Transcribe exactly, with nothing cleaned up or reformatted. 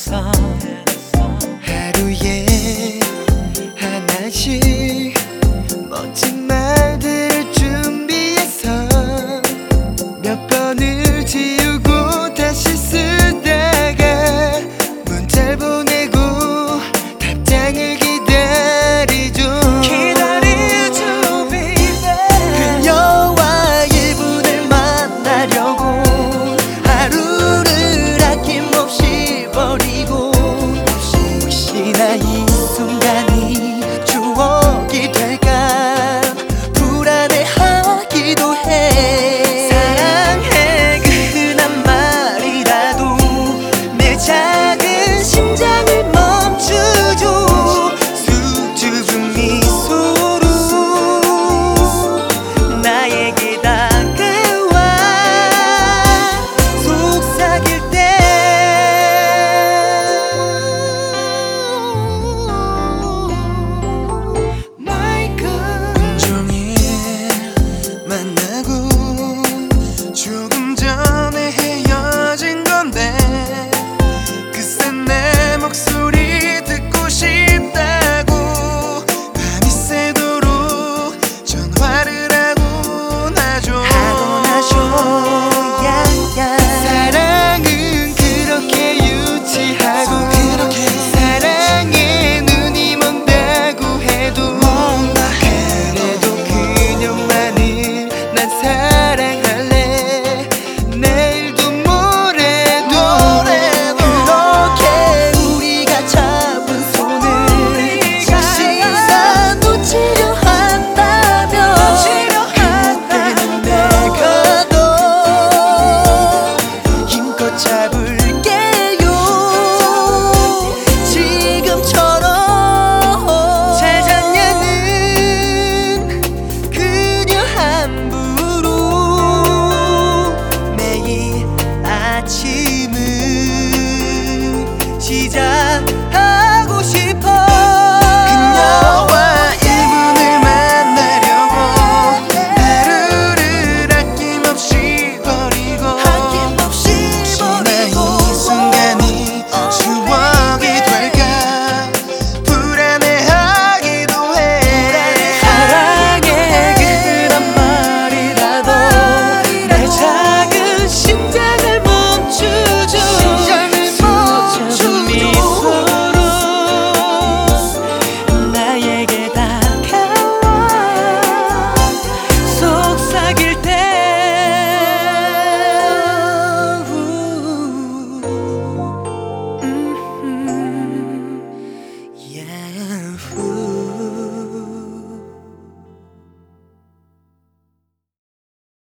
태어났어. 하루에 하나씩 멋진 말들을 준비해서 몇 번을 지우고 다시 쓰다가 문자를 보내고 답장을 기다리죠. 기다리죠 baby. 그녀와 일 분을 만나려고 하루를 아낌없이 버리고 혹시나 이 순간이 추억이 될까 불안해하기도 해. 사랑해 그 흔한 말이라도 내 작은 심장을 멈추죠. 수줍은 미소로 나에게 다가와 속삭일 때 My God. 온종일 만나고 조금 전에 헤어진 건데 글쎄 내 목소리 듣고 싶다고 밤이 새도록 전화를 하곤 하죠. 하곤 하죠. 야야. 사랑은 그렇게 유치하고 그렇게 사랑에 눈이 먼다고 해도 그래도 그녀만을 난 사랑할래. 내일도 모레도 그렇게 우리가 잡은 손을 다시 놓치려 한다면 그때는 내가 더 힘껏 잡을게요. 지금처럼 잘 잤냐는 그녀 함부로 매일 아침